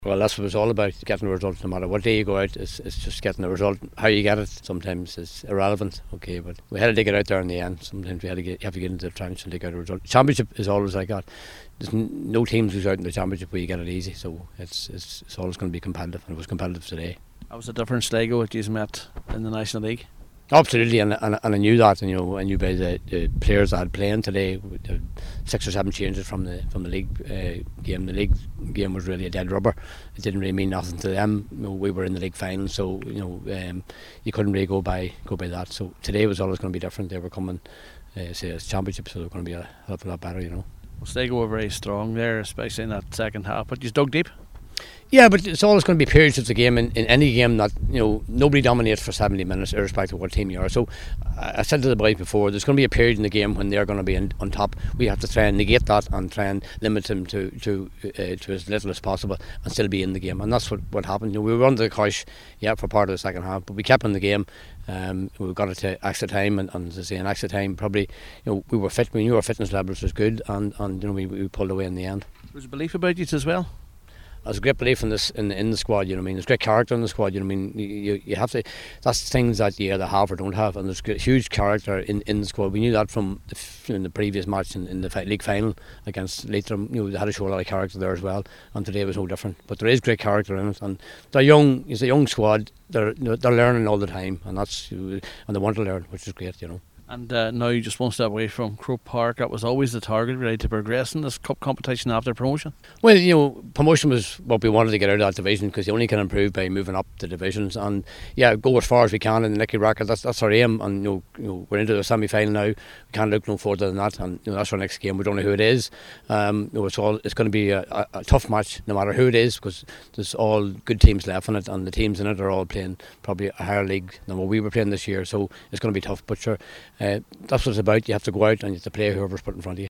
Well, that's what it's all about, getting a result. No matter what day you go out, it's just getting a result. How you get it sometimes is irrelevant, okay, but we had to dig it out there in the end. Sometimes you have to get into the trench and dig out a result. Championship is always like that. There's no teams who's out in the championship where you get it easy, so it's always going to be competitive, and it was competitive today. That was a different Sligo that you met in the National League. Absolutely, and I knew that, and I knew by the players that had playing today, with the 6 or 7 changes from the league game. The league game was really a dead rubber. It didn't really mean nothing to them. We were in the league final, so you couldn't really go by that. So today was always going to be different. They were coming, say, as championship, so they were going to be a hell of a lot better. Well, Sligo were very strong there, especially in that second half. But you dug deep. Yeah, but it's always going to be periods of the game in any game that nobody dominates for 70 minutes, irrespective of what team you are. So I said to the boys before, there's going to be a period in the game when they're going to be on top. We have to try and negate that and try and limit them to as little as possible and still be in the game. And that's what happened. We were under the cosh, for part of the second half, but we kept in the game. We got it to extra time, and as I say, in extra time, probably we were fit. We knew our fitness levels was good, and we pulled away in the end. There was a belief about you as well. There's a great belief in this in the squad. There's great character in the squad. You have to. That's things that you either have or don't have, and there's huge character in the squad. We knew that from the previous match in the league final against Leitrim. They had to show a lot of character there as well, and today was no different. But there is great character in it, and they're young. It's a young squad. They're learning all the time, and they want to learn, which is great. And now you just one step away from Croke Park. That was always the target, really, to progress in this cup competition after promotion. Well, promotion was what we wanted to get out of that division, because you only can improve by moving up the divisions, and go as far as we can in the Nicky Racket. That's our aim, and we're into the semi-final now. We can't look no further than that, and that's our next game. We don't know who it is. It's going to be a tough match, no matter who it is, because there's all good teams left in it, and the teams in it are all playing probably a higher league than what we were playing this year. So it's going to be tough, but sure. That's what it's about. You have to go out and you have to play whoever's put in front of you.